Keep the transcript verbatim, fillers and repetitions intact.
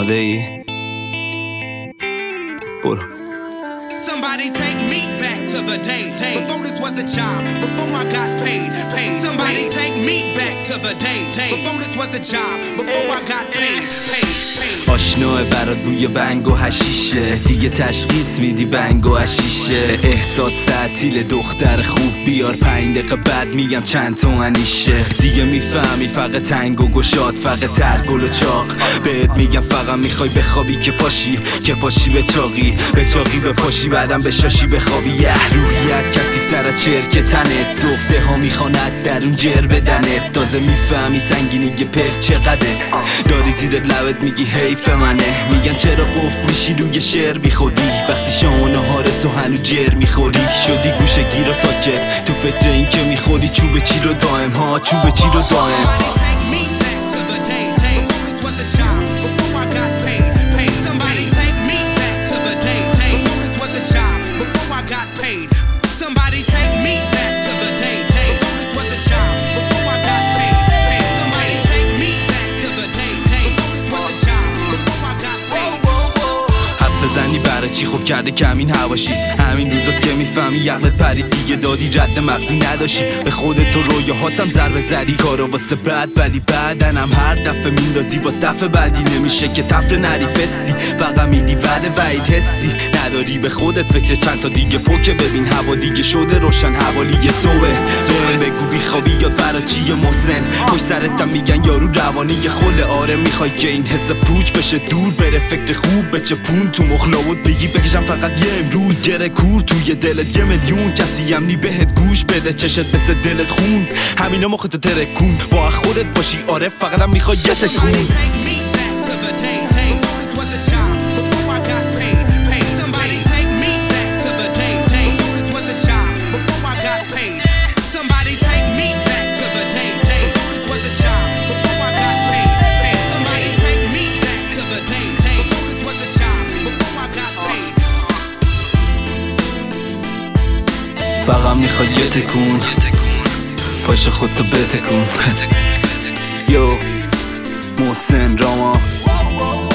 آماده ای؟ برو. Somebody take me back to the day, day before this was a job, before I got paid, paid. Somebody take me back to the day, day before this was a job, before I got paid, paid, paid. آشناه برات بوی بنگ و حشیشه، دیگه تشخیص میدی بنگ و حشیشه. احساس تعطیل دختر خوب بیار، پنج دقیقه بعد میگم چند تومنیشه. دیگه میفهمی فقط تنگ و گشاد، فقط ترگل و چاق. بهت میگم فقط میخوای بخوابی که پاشی، که پاشی به چاقی، به چاقی به پاشی بعدم به شاشی بخوابی. یه روحیت کثیف‌تر از چرک تنت، تفته ها میخواند در اون جر بدنت. تازه میفهمی سنگینی پر چقدره، داری زیر لبت میگی حیف منه. میگن چرا قفل میشی روی شعر بی خودی، وقتی شام و نهار تو هنو جر میخوری. شدی گوشه گیر و ساکت تو فکر این که میخوری چوب چی رو دائم ها، چوب چی رو دائم. زنی برای چی خوب کرده کمین هواشی. همین روزاست که میفهمی یقلت پرید دیگه، دادی رد مغزی نداشی. به خودت تو رویاهاتم ضربه زدی، کارا واسه بعد ولی بعدنم هر دفعه میندازی با دفعه بعدی. نمیشه که تفره نری فسی، فقط میدی وعده وعید حسی. نداری به خودت فکر چند تا دیگه پوکه، ببین هوا دیگه شده روشن، حوالی یه صبح. بهم بگو بیخوابی یاد برا چیه محسن، پشت سرتم میگن یارو روانی یه خله. آره میخوای که این حس پوچ بشه دور بره، فکر خوب بچه پون تو مخلاوت بگی بکشم فقط یه امروز. گره کور توی دلت یه میلیون کسی هم نی بهت گوش بده، چشت مثل دلت خون. همینا مختو ترکون با خودت باشی، آره فقط هم میخوای یه تکون. فقط میخوای یه تکون، پاش خودتو بتکون. یو محسن راما.